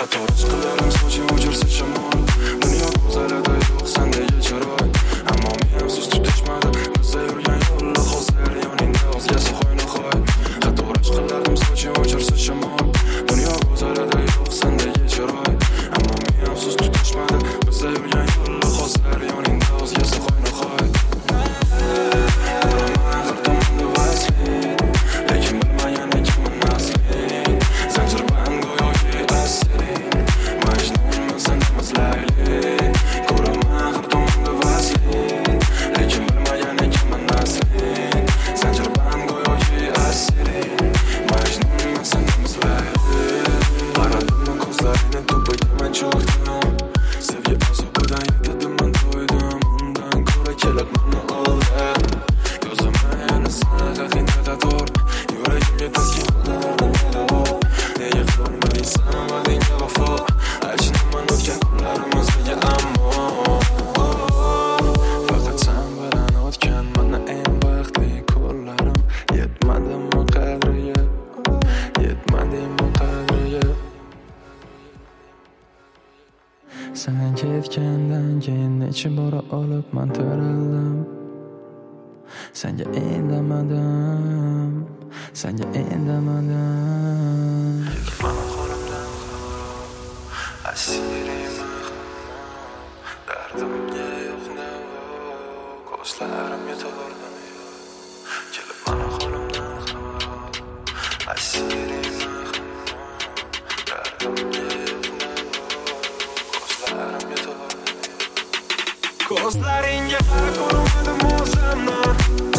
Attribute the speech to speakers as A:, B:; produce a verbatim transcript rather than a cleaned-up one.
A: Xatolar qilarim sochim o'chirsa shamol. Dunyo go'zalida yo'q sendagi chiroy. Ammo men siz tutishmadi bizda yurgan yo'llar. Hozir yoningda o'zgasi qo'ynahoy. Xatolar qilarim sochim o'chirsa shamol. Dunyo go'zalida yo'q sendagi chiroy. Ammo men siz tutishmadi bizda yurgan yo'llar. Hozir yoningda o'zgasi qo'ynahoy. Sen ketgandan keyin necha bora olib man to'raldim. Senga indamadim, senga indamadim. Mana qo'limdan asirima dardimga yo'qni ko'zlarim yetaverdi. Kelib mana qo'limdan asirima dardimga ko'zlaringga qarab ko'rmadim o'zimni.